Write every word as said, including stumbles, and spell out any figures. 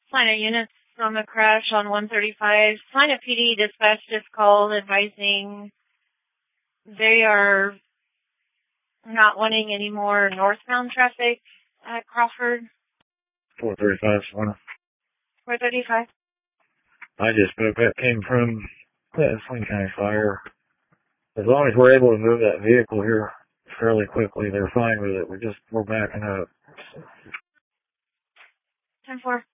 Fliner units on the crash on one thirty-five. Fliner P D dispatch just called advising they are not wanting any more northbound traffic at Crawford. four thirty-five, Fliner. four thirty-five. I just spoke. That came from the Sling County Fire. As long as we're able to move that vehicle here fairly quickly, they're fine with it. We're just, we're backing up. ten four.